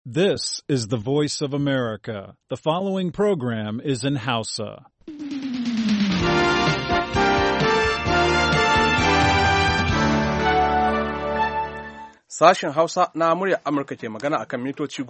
This is the voice of America. The following program is in Hausa. Sashen Hausa na muryar Amurka ke magana akan mitoci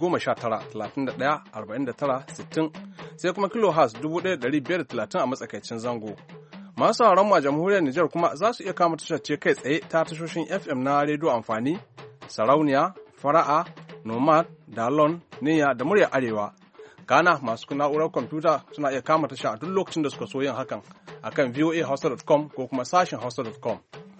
19-31-49-60 sai kuma kilohertz 1530 a matsakaicin zango. Masu sauran mu a jamhuriyar Nijar kuma za su iya kama tashar ce kai tsaye ta tashoshin FM na rediyo amfani, sarauniya, fara'a, nomad, dalon, niyya da muryar arewa. Ghana masu na'urar kwamfuta suna iya kama tasha a duk lokacin da suka so yin hakan akan voahausa.com ko kuma sashen hausa.com.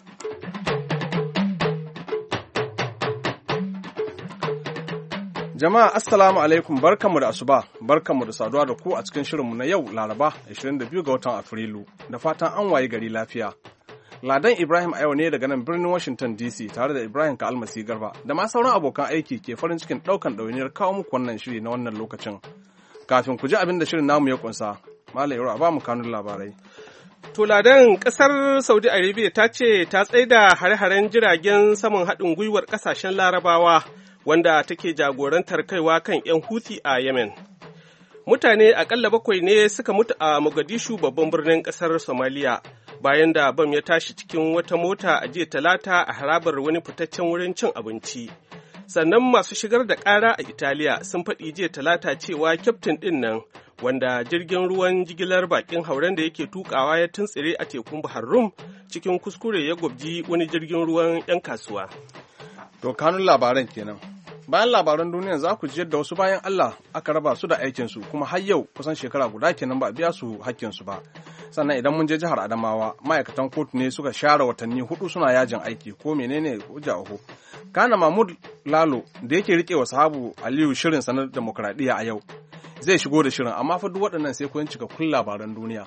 Jama'a assalamu alaikum, barkanmu da asuba, barkanmu da saduwa da ku a cikin shirinmu na yau Laraba 22 ga watan Afrilu, da fatan an waye gari lafiya. Ladan Ibrahim a yau ne daga nan birnin Washington DC tare da Ibrahim Ka'almasi Garba da ma sauran abokan aiki ke farin cikin ɗaukan ɗawainiyar kawo muku wannan shiri na wannan lokacin. Kafin ku ji abin da shirin namu ya kunsa, Malam Yaro a ba mu kanun labarai. To Ladan, ƙasar Saudi Arabia ta ce ta tsaida hare-haren jiragen saman haɗin gwiwar ƙasashen Larabawa wanda take jagorantar kaiwa kan 'yan Houthi a Yemen. Mutane akalla 7 ne suka mutu a Mogadishu babban birnin ƙasar Somalia bayan da bam ya tashi cikin wata mota a jiya Talata a harabar wani fitaccen wurin cin abinci. Sannan masu shigar da ƙara a Italiya sun faɗi jiya Talata cewa kyaftin ɗin nan wanda jirgin ruwan jigilar bakin hauren da yake tukawa ya tuntsire a tekun Bahar Rum cikin kuskure ya gwabji wani jirgin ruwan 'yan kasuwa. To kanun labaran kenan. Bayan labaran duniya za ku ji yadda wasu bayan Allah aka raba su da aikinsu kuma har yau kusan shekara guda kenan ba a biya su hakkinsu ba. Sannan idan mun je jihar Adamawa ma'aikatan kotu ne suka share watanni 4 suna yajin aiki ko menene hujja oho. Kana Mahmud Lalo da yake rike wa sahabu Aliyu shirin sanar demokradiyya a yau zai shigo da shirin amma fa duk waɗannan sai kun cika kun labaran duniya.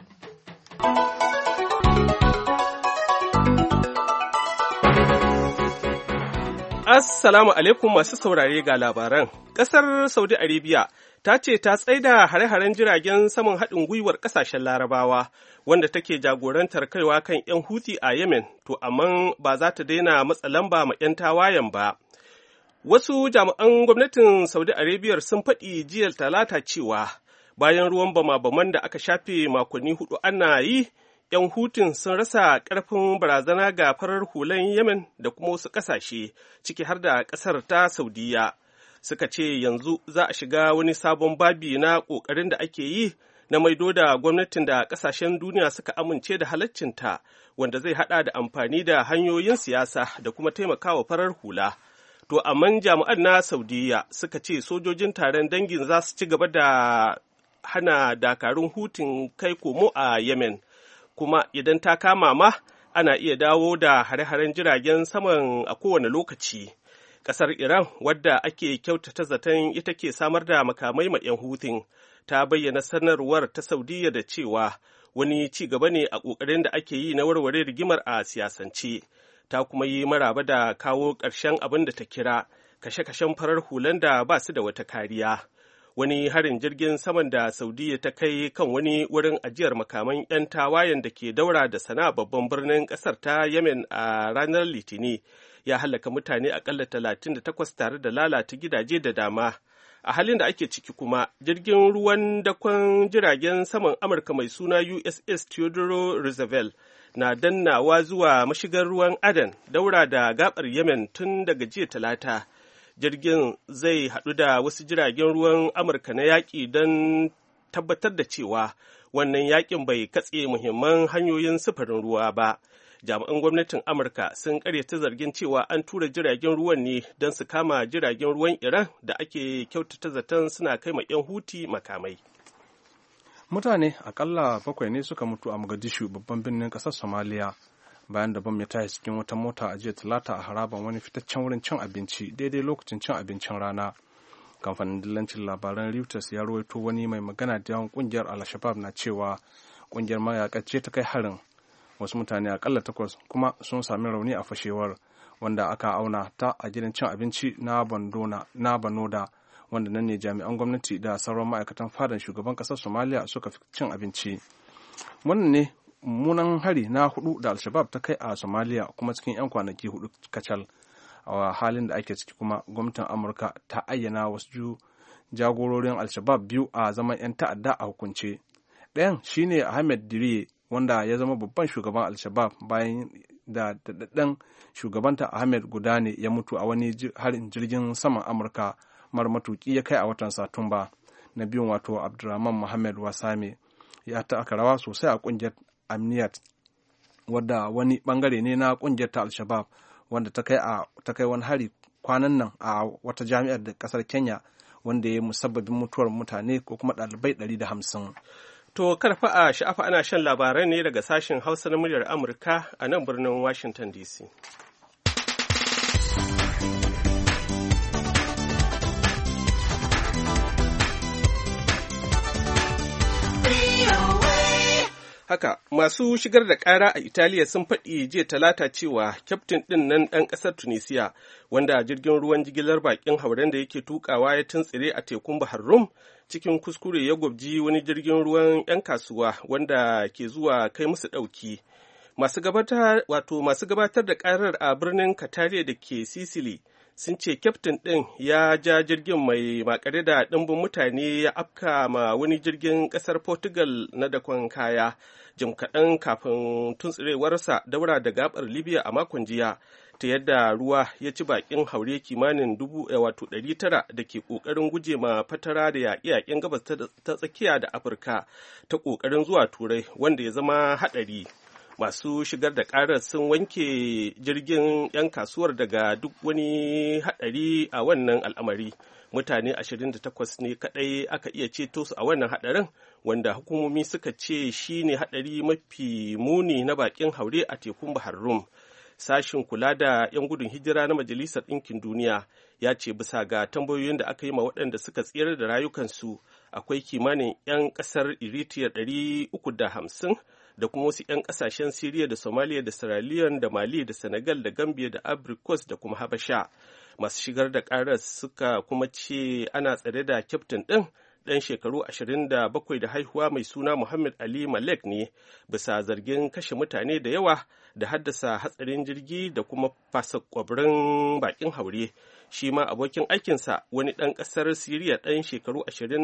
Assalamu alaikum masu saurare ga labaran. Ƙasar Saudi Arabia ta ce ta tsaida hare-haren jiragen saman haɗin gwiwar ƙasashen Larabawa wanda take jagorantar kaiwa kan 'yan Houthi a Yemen, to amma ba za ta daina matsa lamba ma 'yan tawayen ba. Wasu jami'an gwamnatin Saudi Arabia sun faɗi jiya Talata cewa bayan ruwan bama-baman da aka shafe makonni 4 ana yi, 'yan hutun sun rasa ƙarfin barazana ga farar hulan Yemen da kuma wasu ƙasashe, ciki har da ƙasar ta Saudiya. Suka ce yanzu za a shiga wani sabon babi na ƙoƙarin da ake yi na maido da gwamnatin da ƙasashen duniya suka amince da halaccinta, wanda zai haɗa da amfani da hanyoyin siyasa da kuma taimakawa farar hula. To, amma jami'an na Saudiya suka ce sojojin taron dangin za su ci gaba da hana dakarun hutun kai komo a Yemen. Kuma idan ta kama ma ana iya dawo da hare-haren jiragen saman a kowane lokaci. Ƙasar Iran, wadda ake kyautata zaton ita ke samar da makamai ma 'yan hutun, ta bayyana sanarwar ta Saudiya da cewa wani ci gaba ne a ƙoƙarin da ake yi na warware rigimar a siyasance. Ta kuma yi maraba da kawo ƙarshen abin da ta kira kashe-kashen farar hulan da ba su da wata kariya. Wani harin jirgin saman da Saudiya ta kai kan wani wurin ajiyar makaman 'yan tawayen da ke daura da Sana'a babban birnin ƙasar ta Yemen a ranar Litini ya halaka mutane akalla 38 tare da lalata gidaje da dama. A halin da ake ciki kuma, jirgin ruwan dakon jiragen saman Amurka mai suna USS Theodore Roosevelt na dannawa zuwa mashigar ruwan Aden daura da gabar Yemen tun daga jiya Talata. Jirgin zai haɗu da wasu jiragen ruwan Amurka na yaƙi don tabbatar da cewa wannan yaƙin bai katse muhimman hanyoyin sufurin ruwa ba. Jami'an gwamnatin Amurka sun ƙaryata zargin cewa an tura jiragen ruwan ne don su kama jiragen ruwan Iran da ake kyautata zaton suna kai ma 'yan Huti makamai. Mutane akalla 7 ne suka mutu a Mogadishu babban birnin ƙasar Somalia. Bayan da bam ya tashi cikin wata mota a jiya Talata a haraban wani fitaccen wurin cin abinci daidai lokacin cin abincin rana. Kamfanin dillancin labaran Reuters ya rawaito wani mai magana da yawan kungiyar Al-Shabaab na cewa kungiyar mayaka ce ta kai harin. Wasu mutane akalla 8 kuma sun sami rauni a fashewar wanda aka auna ta a gidan cin abinci na Banoda, wanda nan ne jami'an gwamnati da sauran ma'aikatan fadan shugaban ƙasar Somalia suka fi cin abinci. Wannan ne mummunan hari na 4 da Al-Shabaab ta kai a Somalia kuma cikin 'yan kwanaki 4 kacal. a halin da ake ciki kuma gwamnatin amurka ta ayyana wasu jagororin al-shabab biyu a zaman 'yan ta'adda a hukunce. Ɗayan shine Ahmed Diriye wanda ya zama babban shugaban al-shabab bayan da daɗaɗɗen shugabanta Ahmed Gudane ya mutu a wani harin jirgin saman amurka mara matuki ya kai a watan satumba. Na biyun wato Abdulrahman Muhammad Wasame ya taka rawa sosai a kungiyar Amniyat wadda wani bangare ne na kungiyar ta al-shabab wanda ta kai wani hari kwanan nan a wata jami'ar da kasar Kenya wanda ya musabbabin mutuwar mutane ko kuma ɗalibai 150. To karfa a sha'afa ana shan labarai ne daga sashen Hausa na muryar Amurka a nan birnin Washington DC. Haka, masu shigar da ƙara a Italiya sun faɗi jiya talata cewa kyaftin ɗin nan ɗan ƙasar Tunisiya, wanda jirgin ruwan jigilar baƙin hauren da yake tukawa ya tuntsire a tekun Bahar Rum, cikin kuskure ya gwabji wani jirgin ruwan 'yan kasuwa wanda ke zuwa kai musu ɗauki. Masu gabatar da ƙarar a birnin Katariya da ke Sicily sun ce kyaftin ɗin ya ja jirgin mai makare da ɗimbin mutane ya afka ma wani jirgin ƙasar Portugal na dakon kaya jim kaɗan kafin tuntsirewarsa daura da gabar Libya a makon jiya, ta yadda ruwa ya ci bakin haure kimanin 900 da ke ƙoƙarin guje ma fatara da yaƙe-yaƙen gabas ta tsakiya da Afirka ta ƙoƙarin zuwa Turai wanda ya zama haɗari. Masu shigar da ƙarar sun wanke jirgin 'yan kasuwar daga duk wani haɗari a wannan al'amari. Mutane 28 ne kaɗai aka iya ceto su a wannan haɗarin, wanda hukumomi suka ce shi ne haɗari mafi muni na baƙin haure a tekun Bahar Rum. Sashin kula da 'yan gudun hijira na Majalisar Ɗinkin Duniya ya ce bisa ga tambayoyin da aka yi ma waɗanda suka tsira da rayukansu, akwai kimanin 'yan ƙasar Eritrea 350 da kuma wasu 'yan ƙasashen Siriya da Somalia da Sierra Leone da Mali da Senegal da Gambia da Ivory Coast da kuma Habasha. Masu shigar da ƙarar suka kuma ce ana tsare da kyaftin ɗin ɗan shekaru 27 da haihuwa mai suna Muhammad Ali Malek ne bisa zargin kashe mutane da yawa da haddasa hatsarin jirgi da kuma fasa kwabirin bakin haure. Shi ma abokin aikinsa wani ɗan ƙasar Siriya ɗan shekaru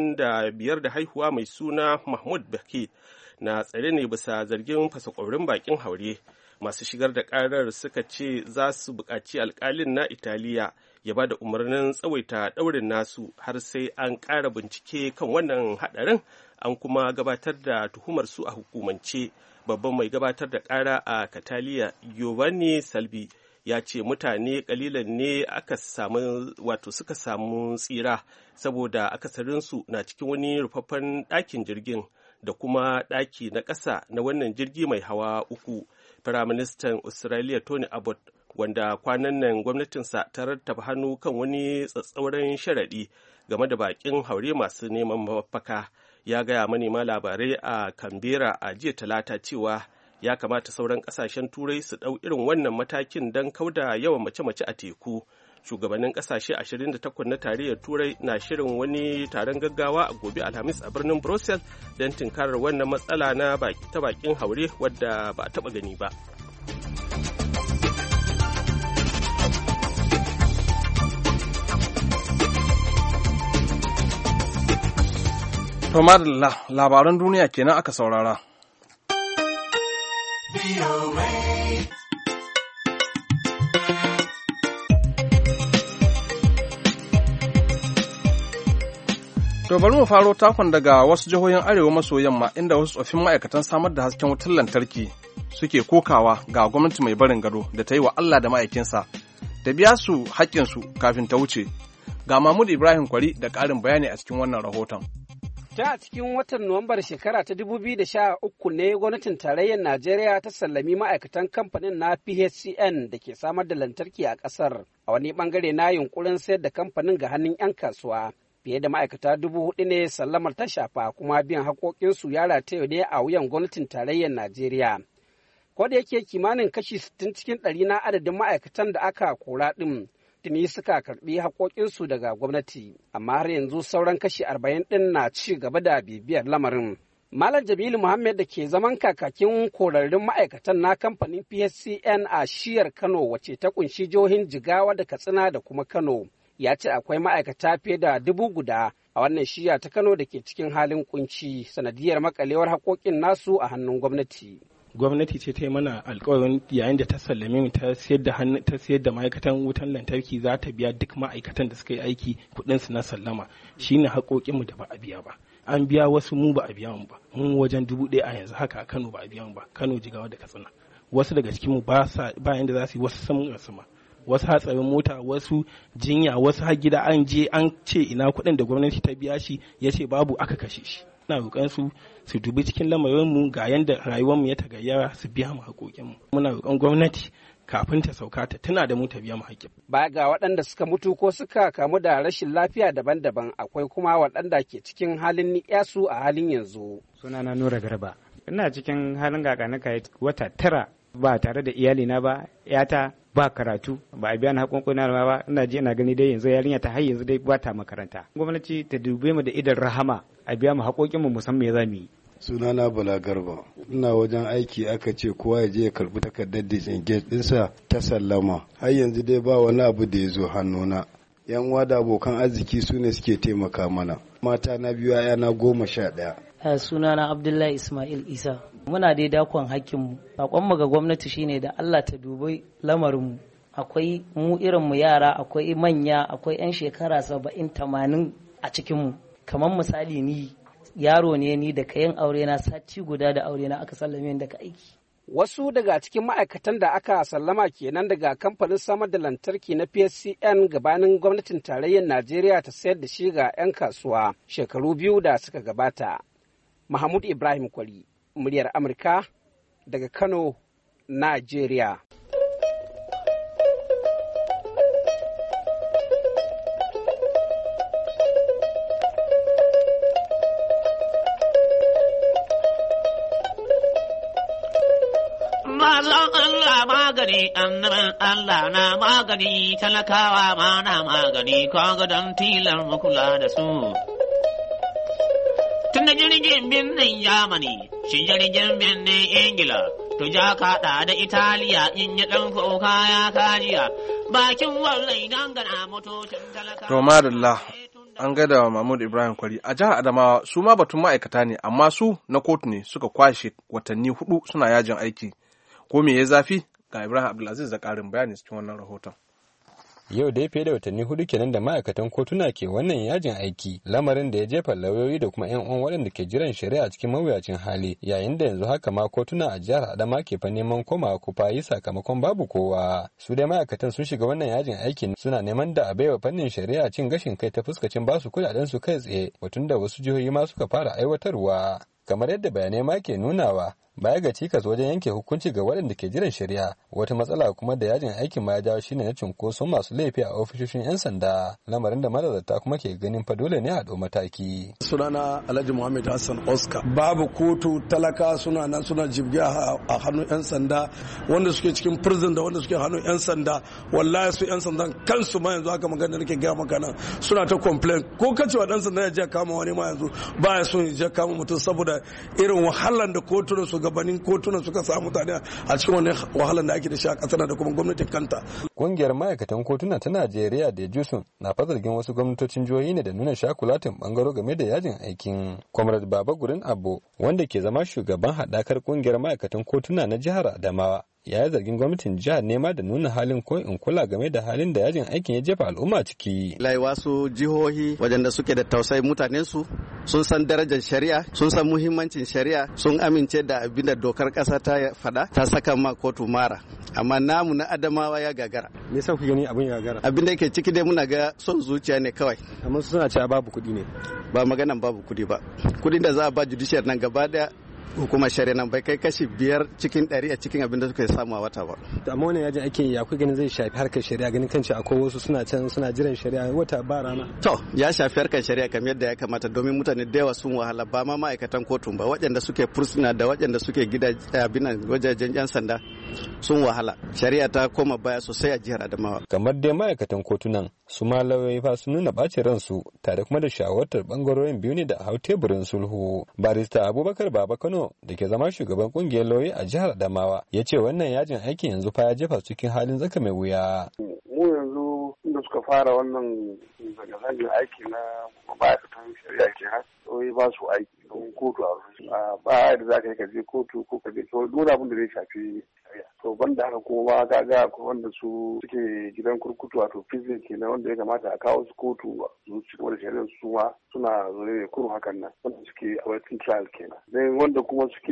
25 da haihuwa mai suna Mahmud Baki na tsare ne bisa zargin fasa kwabirin bakin haure. Masu shigar da ƙarar suka ce za su buƙaci alƙalin na Italiya ya ba da umarnin tsawaita ɗaurin nasu har sai an ƙara bincike kan wannan haɗarin, an kuma gabatar da tuhumar su a hukumance. Babban mai gabatar da ƙara a Cataliya, Giovanni Salvi, ya ce mutane ƙalilan ne suka samu tsira saboda akasarinsu na cikin wani rufaffen ɗakin jirgin da kuma ɗaki na ƙasa na wannan jirgi mai hawa uku. Firaministan Australia Tony Abbott, wanda kwanan nan gwamnatinsa ta rattaba hannu kan wani tsatsauran sharaɗi game da baƙin haure masu neman mafaka, ya gaya manema labarai a Canberra a jiya talata cewa ya kamata sauran ƙasashen turai su ɗau irin wannan matakin don kauda yawan mace-mace a teku. Shugabannin ƙasashe 28 na tarayyar turai na shirin wani taron gaggawa a gobe Alhamis a birnin Brussels don tunkarar wannan matsala na ta baƙin haure wadda ba a taɓa gani ba. To madalla, labaran duniya kenan aka saurara. To bari mu faro takon daga wasu jihohin arewa maso yamma inda wasu tsoffin ma'aikatan samar da hasken wutar lantarki suke kokawa ga gwamnati mai barin gado da ta yi wa Allah da ma'aikinsa da biya su haƙƙinsu kafin ta wuce. Ga Mahmud Ibrahim Kwari da ƙarin bayani a cikin wannan rahoton. Ta a cikin watan Nuwambar shekara ta 2013 ne gwamnatin tarayyar Najeriya ta sallami ma'aikatan kamfanin na PHCN da ke samar da lantarki a ƙasar a wani ɓangare na yunkurin sayar da kamfanin ga hannun 'yan kasuwa. Fiye da ma'aikata 4,000 ne sallamar ta shafa kuma biyan haƙoƙinsu ya rataye ne a wuyan gwamnatin tarayyar Najeriya. Ko da yake kimanin kashi 60 cikin 100 na adadin ma'aikatan da aka kora ɗin tuni suka karɓi haƙoƙinsu daga gwamnati, amma har yanzu sauran kashi 40 ɗin na ci gaba da bibiyar lamarin. Malam Jamilu Muhammad da ke zaman kakakin korarrun ma'aikatan na kamfanin PHCN a shiyar Kano wacce ta kunshi jihohin Jigawa da Katsina da kuma Kano, ya ce akwai ma'aikata fiye da 1,000 a wannan shiya ta Kano da ke cikin halin kunci sanadiyar makalewar haƙoƙin nasu a hannun gwamnati. Gwamnati ce ta yi mana alkawarin yayin da ta sallame mu ta sayar da ma'aikatan wutan lantarki za ta biya duk ma'aikatan da suka yi aiki kuɗinsu na sallama, shine haƙoƙinmu da ba a biya ba. An biya wasu, mu ba a biya mu ba, mun wajen 1,000 a yanzu haka a Kano ba a biya mu ba, Kano, Jigawa da Katsina. Wasu daga cikinmu ba yanda za su yi, wasu sun rasu ma, wasu hatsarin mota, wasu jinya, wasu har gida an je an ce ina kuɗin da gwamnati ta biya shi, ya ce babu, aka kashe shi. Ina roƙon su dubi cikin lamarinmu ga yanda rayuwarmu ya tagayyara, su biya mu haƙoƙinmu. Muna roƙon gwamnati kafin ta sauka ta tana da mu ta biya mu haƙƙin. Baya ga waɗanda suka mutu ko suka kamu da rashin lafiya daban-daban, akwai kuma waɗanda ke cikin halin ni'yasu a halin yanzu. Sunana Nura Garba. Ina cikin halin gaganuka wata 9 ba tare da iyalina ba, yata ba karatu, ba a biya na haƙoƙina ba, ina ji ina gani dai yanzu yarinya ta har yanzu dai ba ta makaranta. Gwamnati ta dube mu da idan rahama, a biya mu haƙoƙinmu mu san me za mu yi. Sunana Bala Garba, ina wajen aiki aka ce kowa ya je ya karbi takardar disengage ɗinsa ta sallama. Har yanzu dai ba wani abu da ya zo hannuna. Yan uwa da abokan arziki su ne suke taimaka mana. Mata na biyu, 'ya'yana 11. Sunana Abdullahi Ismail Isa. Muna dai dakon hakkinmu. Saƙonmu ga gwamnati shine da Allah ta dubi lamarinmu. Akwai mu irinmu yara, akwai manya, akwai 'yan shekara 70-80 a cikinmu. Kamar misali ni yaro ne ni da kayan aure na sati guda da aure na aka sallame daga aiki. Wasu daga cikin ma'aikatan da aka sallama kenan daga kamfanin samar da lantarki na PHCN gabanin gwamnatin tarayyar Najeriya ta sayar da shi ga 'yan kasuwa shekaru 2 da suka gabata. Mahmud Ibrahim Kwari, muryar Amurka daga Kano, Najeriya. Magani, annabin Allah na magani, talakawa ma na magani, kaga don tilar makula da su. Tun da jirgin birnin Yamani, shi jirgin birnin Ingila, to ja kaɗa da Italiya in yi ɗan kuka ya kajiya, bakin wallai dangana motocin talakawa. To madalla, an gaida Mahmud Ibrahim Kwari. A jihar Adamawa su ma batun ma'aikata ne, amma su na kotu ne suka kwashe watanni 4 suna yajin aiki. Ko me ya zafi? Ga Ibrahim Abdulaziz da ƙarin bayani cikin wannan rahoton. Yau dai fiye da watanni 4 kenan da ma'aikatan kotuna ke wannan yajin aiki, lamarin da ya jefa lauyoyi da kuma 'yan uwan waɗanda ke jiran shari'a cikin mawuyacin hali, yayin da yanzu haka ma kotuna a jihar Adama ke fa neman komawa kufayi sakamakon babu kowa. Su dai ma'aikatan sun shiga wannan yajin aiki suna neman da a baiwa fannin shari'a cin gashin kai ta fuskacin basu kuɗaɗen su kai tsaye, batun da wasu jihohi ma suka fara aiwatarwa. Kamar yadda bayanai ma ke nunawa, baya ga cikas wajen yanke hukunci ga waɗanda ke jiran shari'a, wata matsala kuma da yajin aikin ma ya jawo shine na cunkoson masu laifi a ofishoshin 'yan sanda, lamarin da manazarta kuma ke ganin fa dole ne a ɗau mataki. Sunana Alhaji Muhammad Hassan Oscar. Babu kotu, talaka suna nan suna jibgiya a hannun 'yan sanda, wanda suke cikin prison da wanda suke hannun 'yan sanda. Wallahi su 'yan sandan kansu ma yanzu haka magana nake gaya maka nan suna ta complain. Ko kacewa dan sanda ya je kama wani ma yanzu ba ya so ya je kama mutum saboda irin wahalan da kotunan su gabanin kotunan suka samu mutane a cikin wannan wahalan da ake da shi a kasar da kuma gwamnatin kanta. Kungiyar ma'aikatan kotuna ta Najeriya da Jusun na fazargin wasu gwamnatocin jihohi ne da nuna shakulatin bangaro game da yajin aikin. Comrade Baba Gurin Abbo, wanda ke zama shugaban haɗakar kungiyar ma'aikatan kotuna na jihar Adamawa, ya yi zargin gwamnatin jihar nema da nuna halin ko in kula game da halin da yajin aikin ya jefa al'umma ciki. Lai wasu jihohi waɗanda suke da tausayi mutanen su sun san darajar shari'a, sun san muhimmancin shari'a, sun amince da abin da dokar ƙasa ta faɗa, ta saka ma kotu mara. Amma namu na Adamawa ya gagara. Me yasa ku gani abin ya gagara? Abin da yake ciki dai muna ga son zuciya ne kawai. Amma suna cewa babu kuɗi ne. Ba maganan babu kuɗi ba. Kuɗin da za a ba judiciary nan gaba daya hukumar shari'a nan bai kai kashi 5 cikin 100 a cikin abin da suka samu a wata ba. Amma wannan yajin aikin ya akwai ganin zai shafi harkar shari'a ganin kan cewa akwai wasu suna can suna jiran shari'a wata ba rana. To ya shafi harkar shari'a kamar yadda ya kamata domin mutane da yawa sun wahala ba ma ma'aikatan kotun ba waɗanda suke fursuna da waɗanda suke wajajen 'yan sanda sun wahala. Shari'a ta koma baya sosai a jihar Adamawa. Kamar dai ma'aikatan kotunan su ma lauyoyi fa sun nuna ɓacin ransu tare kuma da shawartar bangarorin biyu ne da hau teburin sulhu. Barista Abubakar Baba Kano da ke zama shugaban kungiyar lauyoyi a jihar Adamawa ya ce wannan yajin aikin yanzu fa ya jefa cikin halin tsaka mai wuya. Mu yanzu da suka fara wannan zanga-zangar aiki na ma'aikatan shari'a ke har ba su aiki don kotu a ba da za ka yi ka je kotu ko ka je dole abin da zai shafi shari'a. To banda haka kuma kaga wanda su suke gidan kurkutu wato prison kenan wanda ya kamata a kawo su kotu su ci gaba da shari'ar su ma suna zaune ne kurun hakan nan wanda suke a waiting trial kenan. Dan wanda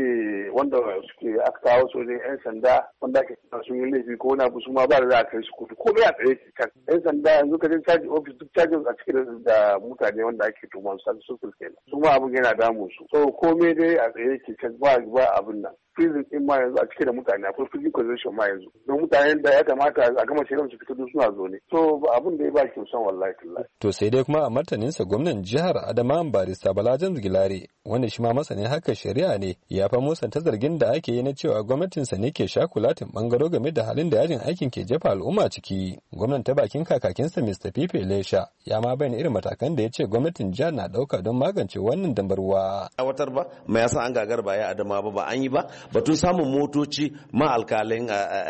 suke aka kawo su wajen 'yan sanda wanda ake sun yi laifi ko wani abu su ma ba da za a kai su kotu ko a tsaye ke kan. 'Yan sanda yanzu ka je caji office duk cajin a cikin da mutane wanda ake tuman su kenan. Su ma abin yana damun su. So komai dai a tsaye ke can ba abin nan. Prison din ma yanzu a cike da mutane akwai prison condition ma yanzu don mutanen da ya kamata a gama shirin su fito suna zo ne so abin da ya ba ki son wallahi tallahi. To sai dai kuma a martaninsa gwamnan jihar Adamawa barista Bala James Gilare wanda shi ma masanin haka shari'a ne ya fa musanta zargin da ake yi na cewa gwamnatinsa ne ke shakulatin bangaro game da halin da yajin aikin ke jefa al'umma ciki. Gwamnan ta bakin kakakinsa Mr. Pipe Lesha ya ma bayyana irin matakan da ya ce gwamnatin jihar na dauka don magance wannan dambarwa. Aiwatar ba mai yasa an gagar ba ya Adamawa ba an yi ba batun samun motoci ma alkalin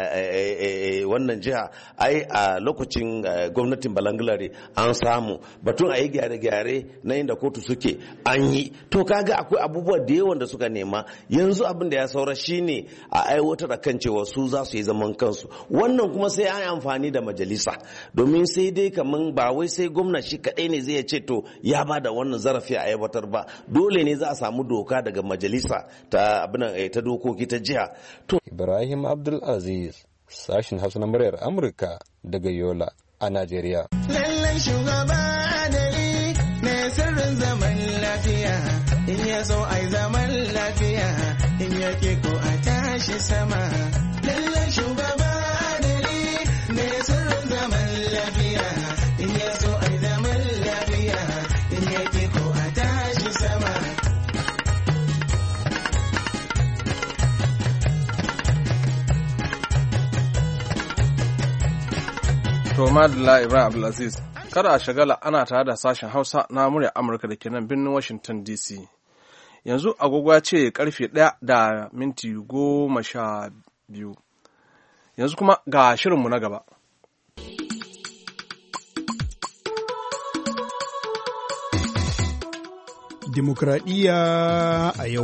wannan jiha ai a lokacin gwamnatin Balangulare an samu batun a yi gyare-gyare na inda kotu suke an yi to kaga akwai abubuwa da yawan da suka nema yanzu abin da ya saura shine a aiwatar da kan cewa su za su yi zaman kansu wannan kuma sai an yi amfani da majalisa domin sai dai kaman ba wai sai gwamna shi kadai ne zai ce to ya ba da wannan zarafi a aiwatar ba dole ne za a samu doka daga majalisa ta ta dokoki ta jiha. Ibrahim Abdulaziz, sashin Hausa na muryar Amurka daga Yola a Najeriya. Lallan shugaba adali ne sirrin zaman lafiya, in ya so ai zaman lafiya, in ya ke ko a tashi sama. Lallan shugaba adali ne sirrin zaman lafiya, in ya so ai zaman lafiya, in ya ke ko a tashi sama. To Madalla Ibrahim Abdulaziz, kada a shagala ana tare da sashen Hausa na murya Amurka da ke nan birnin Washington DC. Yanzu agogo ce karfe 1:12. Yanzu kuma ga shirinmu na gaba. Dimokuraɗiyya a yau.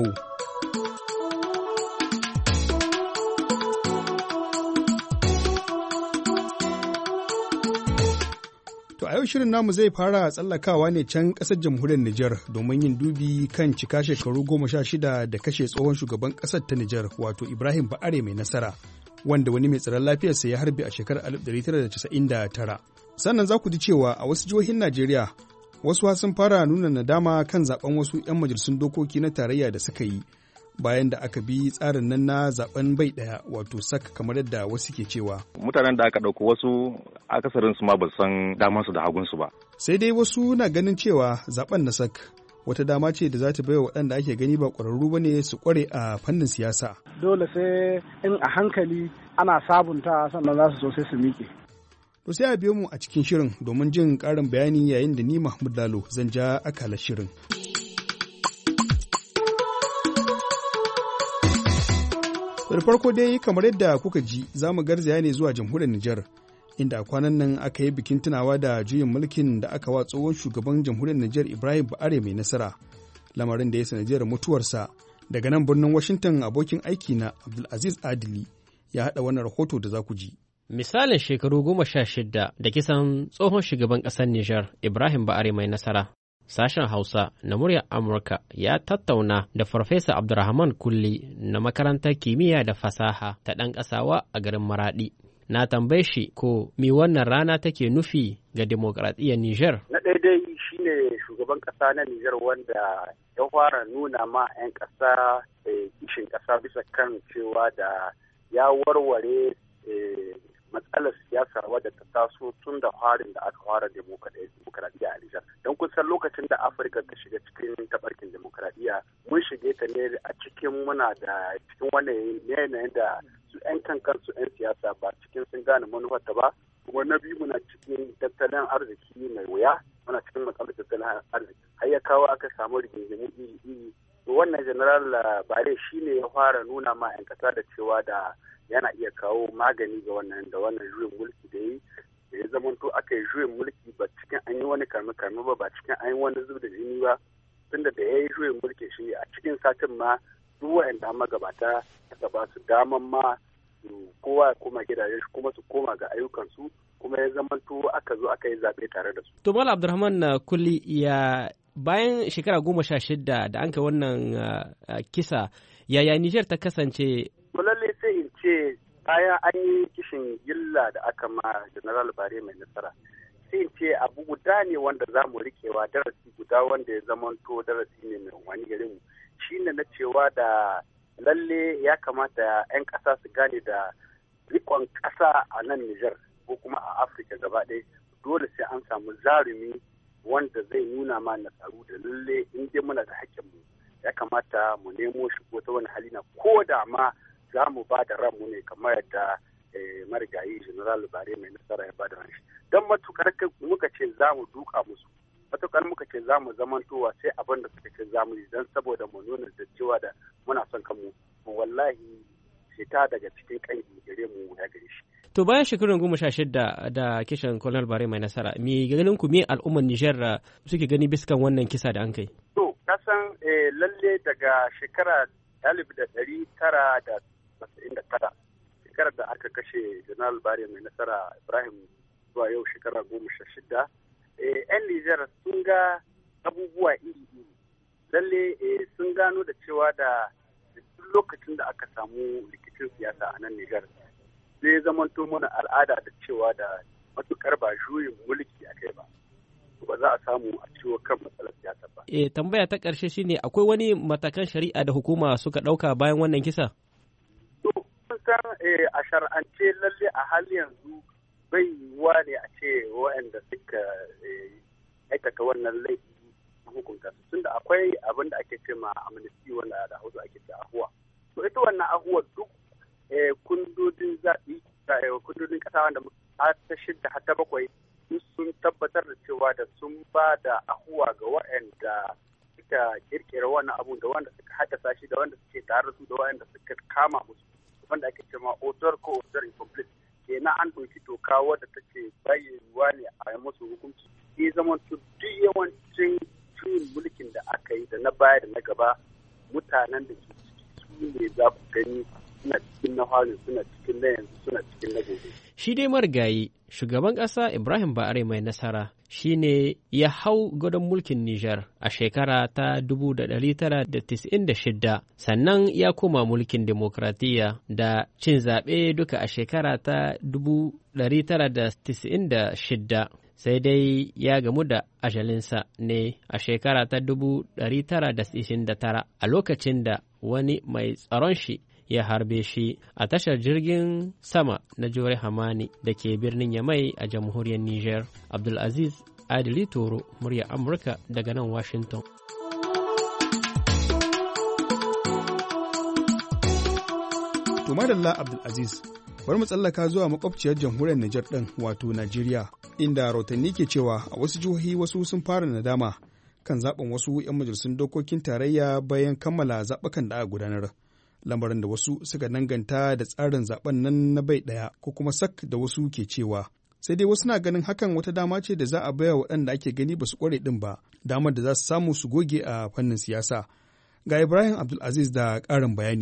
To a yau shirin namu zai fara tsallakawa ne can ƙasar jamhuriyar Nijar domin yin dubi kan cika shekaru 16 da kashe tsohon shugaban ƙasar ta Nijar wato Ibrahim Ba'are mai nasara wanda wani mai tsaron lafiyarsa ya harbe a shekarar 1999. Sannan za ku ji cewa a wasu jihohin Najeriya wasu sun fara nuna nadama kan zaben wasu 'yan majalisun dokoki na tarayya da suka yi bayan da aka bi tsarin nan na zaben bai daya wato sak kamar yadda wasu ke cewa. Mutanen da aka ɗauko wasu akasarin su ma ba san damansu da hagunsu ba. Sai dai wasu na ganin cewa zaben na sak wata dama ce da za ta baiwa waɗanda ake gani ba ƙwararru ba ne su ƙware a fannin siyasa. Dole sai in a hankali ana sabunta sannan za su zo sai su miƙe. To sai a biyo mu a cikin shirin domin jin ƙarin bayani yayin da ni Mahmud Lalo zan ja akalar shirin. Da farko dai kamar yadda kuka ji za mu garzaya ne zuwa jamhuriyar Nijar inda kwanan nan aka yi bikin tunawa da juyin mulkin da aka wa tsohon shugaban jamhuriyar Nijar Ibrahim Ba'are mai nasara lamarin da ya sanadiyar mutuwarsa. Daga nan birnin Washington abokin aiki na Abdulaziz Adili ya haɗa wannan rahoto da za ku ji. Misalin shekaru 16 da kisan tsohon shugaban ƙasar Nijar Ibrahim Ba'are mai nasara. Sashen Hausa na muryar Amurka ya tattauna da Farfesa Abdurrahman Kulli na makarantar kimiyya da fasaha ta ɗan ƙasawa a garin Maraɗi na tambaye shi ko mi wannan rana take nufi ga demokradiyyar Nijar. Na daidai shine shugaban ƙasa na Nijar wanda ya fara nuna ma 'yan ƙasa kishin ƙasa bisa kan cewa da ya warware matsalar siyasa wadda ta taso tun da harin da aka fara demokradiyya a Nijar. Don kusan lokacin da Afirka ta shiga cikin tabarkin demokradiyya mun shige ta ne a cikin muna da cikin wannan yanayin da su 'yan kansu 'yan siyasa ba cikin sun gane manufarta ba. Kuma na biyu muna cikin tattalin arziki mai wuya, muna cikin matsalar tattalin arziki. Har ya kawo aka samu rigingimu iri-iri. Wannan General Bare shi ne ya fara nuna ma 'yan kasa da cewa da yana iya kawo magani ga wannan juyin mulki da yi da ya zamanto aka yi juyin mulki ba cikin an yi wani karmi ba cikin an yi wani zub da jini ba tunda da ya yi juyin mulki shi a cikin satin ma duk wa'anda magabata aka ba su daman ma kowa ya koma gidajen shi kuma su koma ga ayyukansu kuma ya zamanto aka zo aka yi zaɓe tare da su. To Malam Abdulrahman Kulli ya bayan shekara 16 da an kai wannan kisa yaya Nijar ta kasance? Lalle sai in ce bayan an yi kishin gilla da aka ma General Bare mai nasara sai in ce abu guda ne wanda za mu rikewa darasi guda wanda ya zamanto darasi ne mai wani garin mu shine na cewa da lalle ya kamata 'yan ƙasa su gane da rikon ƙasa a nan Nijar ko kuma a Afirka gaba ɗaya dole sai an samu zarumi wanda zai nuna ma nasaru da lalle in dai muna da haƙƙin mu ya kamata mu nemo shi ko ta wani hali na ko da ma za mu ba da ranmu ne kamar yadda marigayi General Bare mai nasara ya ba da ranshi don matukar muka ce za mu duka musu matukar muka ce za mu zamantowa sai abin da suka ce za mu yi don saboda mu nuna da cewa da muna son kanmu wallahi fita daga cikin kangi gare mu ya gare shi. To bayan shekarun 16 da kishin Colonel Bare mai nasara me ganin ku me al'ummar Nijar suke gani biskan wannan kisa da an kai? To kasan lalle daga shekara 1999 shekarar da aka kashe General Bare mai nasara Ibrahim zuwa yau shekara 16 'yan Nijar sun ga abubuwa iri-iri lalle sun gano da cewa da duk lokacin da aka samu rikicin siyasa a nan Nijar zai zamanto mana al'ada da cewa da matukar ba juyin mulki a kai ba za a samu a ciwo kan matsalar siyasa ba. Tambaya ta ƙarshe shine akwai wani matakan shari'a da hukuma suka ɗauka bayan wannan kisa? To, kun san a shar'ance lalle a hali yanzu bai yiwuwa ne a ce waɗanda suka aikata wannan laifi hukunta su tunda akwai abin da ake ce ma amnesty wanda da hausa ake ce ahuwa. To ita wannan ahuwa duk kundodin zaɓi kundodin ƙasa wanda ta 6 har ta 7 sun tabbatar da cewa da sun ba da ahuwa ga waɗanda suka kirkira wannan abun da wanda suka haddasa shi da wanda suke tare su da waɗanda suka kama musu wanda ake cewa author ko author incomplete kenan an ɗauki doka wadda take bayyanuwa ne a yi musu hukunci ya zama duk yawancin juyin mulkin da aka yi da na baya da na gaba mutanen da ke ciki su ne za ku gani suna cikin na halin suna cikin na yanzu suna cikin na gobe. Shi dai marigayi shugaban ƙasa Ibrahim Bare mai nasara shi ne ya hau gadon mulkin Nijar a shekara ta 1996 sannan ya koma mulkin demokratiya da cin zaɓe duka a shekara ta 1996 sai dai ya gamu da ajalinsa ne a shekara ta 1999 a lokacin da wani mai tsaron shi ya harbe shi a tashar jirgin sama na Jore Hamani da ke birnin Yamai a jamhuriyar Niger. Abdulaziz Adili Toro, murya Amurka daga nan Washington. To madalla Abdulaziz, bari mu tsallaka zuwa makwabciyar jamhuriyar Niger ɗin wato Najeriya, inda rahotanni ke cewa a wasu jihohi wasu sun fara nadama kan zaɓen wasu 'yan majalisun dokokin tarayya bayan kammala zaɓukan da aka gudanar. Lamarin da wasu suka danganta da tsarin zaben nan na bai ɗaya ko kuma sak da wasu ke cewa. Sai dai wasu na ganin hakan wata dama ce da za a baya waɗanda ake gani ba su ƙware ɗin ba, damar da za su samu su goge a fannin siyasa. Ga Ibrahim Abdulaziz da ƙarin bayani.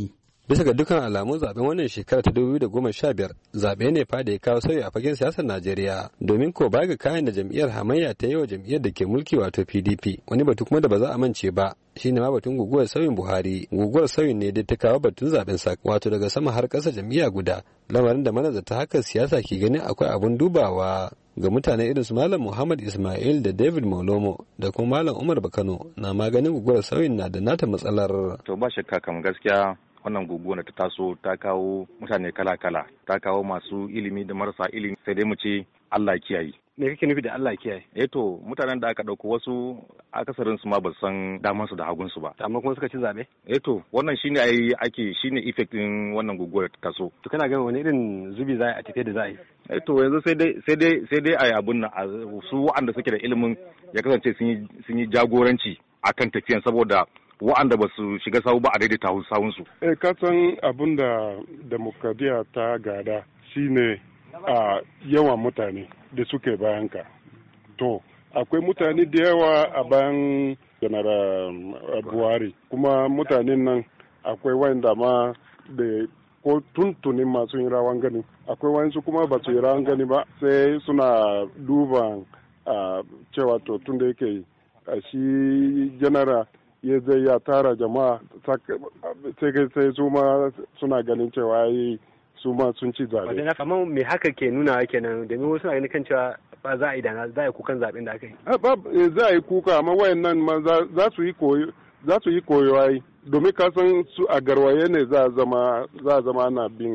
Bisa ga dukkan alamun zaben wannan shekara ta 2015 zabe ne fa da ya kawo sauyi a fagen siyasar Najeriya domin ko ba ga kayan da jam'iyyar hamayya ta yi wa jam'iyyar da ke mulki wato PDP wani batu kuma da ba za a mance ba shine ma batun guguwar sauyin Buhari. Guguwar sauyin ne da ta kawo batun zaben sa wato daga sama har ƙasa jam'iyya guda, lamarin da manazarta haka siyasa ke ganin akwai abun dubawa. Ga mutane irin su Malam Muhammad Ismail da David Molomo da kuma Malam Umar Bakano na maganin guguwar sauyin na da nata matsalar. To ba shakka kam gaskiya wannan guguwar ta taso ta kawo mutane kala-kala, ta kawo masu ilimi da marasa ilimi, sai dai mu ce Allah kiyaye. Me kake nufi da Allah kiyaye? To mutanen da aka dauko wasu akasarin su ma ba san daman su da hagun su ba. Amma kuma suka ci zabe? To wannan shine shine effect din wannan guguwar ta taso. To kana ga wani irin zubi za a tafi da za a yi? To yanzu sai dai a yi abun nan su waɗanda suke da ilimin ya kasance sun yi jagoranci akan tafiyan saboda wa'anda ba su shiga sahu ba a daidaita sahunsu. Ka san abin da demokradiyya ta gada shine a yawan mutane da suke bayan ka. To, akwai mutane da yawa a bayan janar Buhari, kuma mutanen nan akwai wanda ma da ko tuntunin masu yin rawan gani. Akwai wayansu kuma ba su yi rawan gani ba sai suna duba cewa to tun da yake shi janara ya zai ya tara jama'a sai su ma suna ganin cewa su ma sun ci zaɓe. Wadda kamar me haka ke nuna kenan domin wasu na ganin kan cewa ba za a yi dana za a yi kukan zaɓen da aka yi. Za a yi kuka amma wayannan ma za su yi koyo ai domin ka san su a garwaye ne za a zama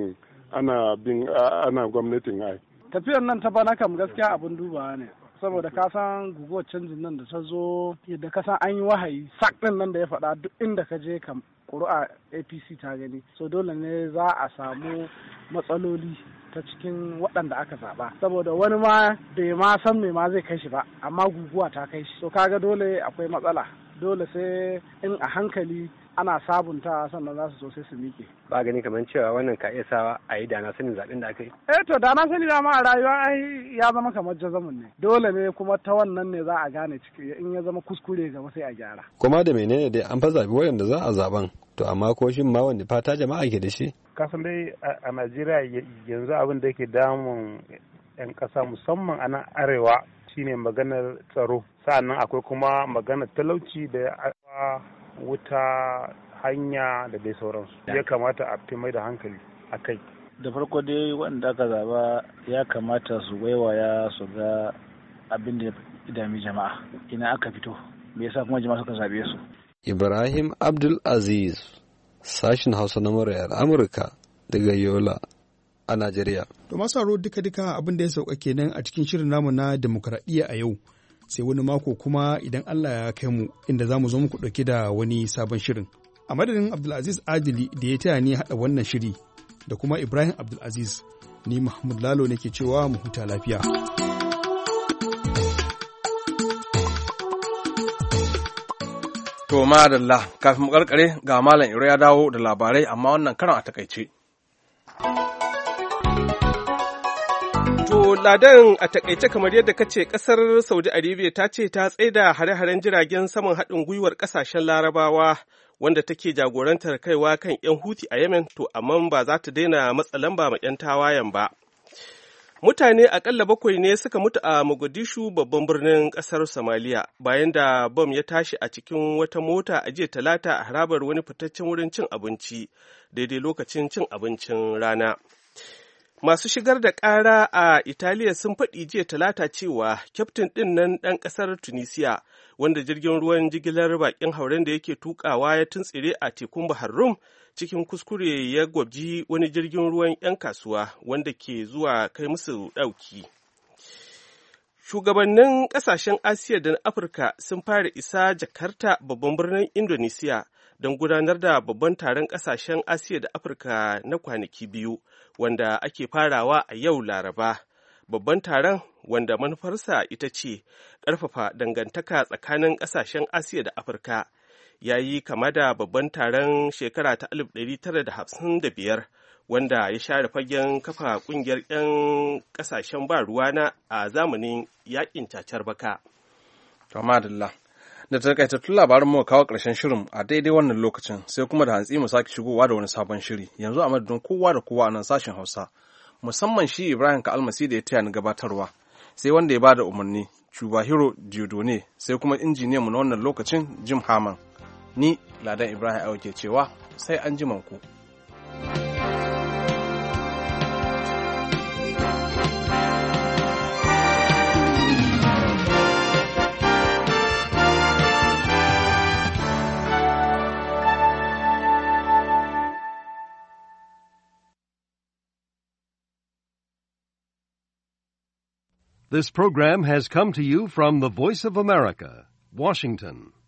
ana gwamnatin ai. Tafiyar nan ta bana kam gaskiya abin dubawa ne. Saboda ka san guguwar canjin nan da ta zo yadda ka san an yi wahayi sak ɗin nan da ya faɗa duk inda ka je kam ƙuri'a APC ta gani, so dole ne za a samu matsaloli ta cikin waɗanda aka zaɓa saboda wani ma bai ma san me ma zai kai shi ba amma guguwa ta kai shi, so kaga dole akwai matsala, dole sai in a hankali ana sabunta sannan za su so sai su miƙe. Ba gani kamar cewa wannan ka iya sawa a yi dana sanin zaɓen da aka yi? To dana sani dama a rayuwa ai ya zama kamar jazamun ne. Dole ne kuma ta wannan ne za a gane ciki in ya zama kuskure gaba sai a gyara. Kuma da menene dai an fa zaɓi waɗanda za a zaɓen, to amma ko shin ma wani fata jama'a ke da shi? Kasan dai a Najeriya yanzu abin da yake damun 'yan ƙasa musamman a nan arewa shine maganar tsaro. Sa'annan akwai kuma maganar talauci da wuta, hanya da dai sauransu. Ya kamata a fi mai da hankali a kai. Da farko dai waɗanda aka zaba ya kamata su waiwaya su ga abin da ya dami jama'a. Ina aka fito, me yasa kuma jama'a suka zabe su. Ibrahim Abdul Aziz, sashin Hausa na muryar Amurka daga Yola a Najeriya. To masu haro duka abin da ya sauka kenan a cikin shirin namu na demokradiyya a yau. Sai wani mako kuma idan Allah ya kai mu inda za mu zo muku ɗauke da wani sabon shirin. A madadin Abdulaziz Adili da ya taya ni haɗa wannan shiri da kuma Ibrahim Abdulaziz, ni Mahmud Lalo nake cewa mu huta lafiya. To madalla, kafin mu karkare ga Malam Iro ya dawo da labarai amma wannan karan a takaice. To Ladan a takaice kamar yadda ka ce kasar Saudi Arabia ta ce ta tsaida hare-haren jiragen saman haɗin gwiwar ƙasashen Larabawa wanda take jagorantar kaiwa kan 'yan Huti a Yemen, to amma ba za ta daina matsa lamba ma 'yan tawayen ba. Mutane akalla 7 ne suka mutu a Mogadishu babban birnin ƙasar Somalia bayan da bom ya tashi a cikin wata mota a jiya Talata a harabar wani fitaccen wurin cin abinci daidai lokacin cin abincin rana. Masu shigar da ƙara a Italiya sun faɗi jiya Talata cewa kyaftin ɗin nan ɗan ƙasar Tunisia wanda jirgin ruwan jigilar baƙin hauren da yake tukawa ya tuntsire a tekun Bahar Rum cikin kuskure ya gwabji wani jirgin ruwan 'yan kasuwa wanda ke zuwa kai musu ɗauki. Shugabannin ƙasashen Asiya da na Afirka sun fara isa Jakarta babban birnin Indonesia don gudanar da babban taron ƙasashen Asiya da Afirka na kwanaki 2 wanda ake farawa a yau Laraba. Babban taron wanda manufarsa ita ce ƙarfafa dangantaka tsakanin ƙasashen Asiya da Afirka ya yi kama da babban taron shekara ta 1955 wanda ya share fagen kafa ƙungiyar 'yan ƙasashen ba ruwana a zamanin yaƙin cacar baka. Da takaitattun labarin mu kawo ƙarshen shirin a daidai wannan lokacin sai kuma da hantsi mu sake shigowa da wani sabon shiri. Yanzu a madadin kowa da kowa a nan sashen Hausa, musamman shi Ibrahim Ka'almasi da ya taya ni gabatarwa, sai wanda ya bada umarni Chubahiro Diodone, sai kuma injiniyan mu na wannan lokacin Jim Haman. Ni Ladan Ibrahim Ayo ke cewa sai an ji ku. This program has come to you from the Voice of America, Washington.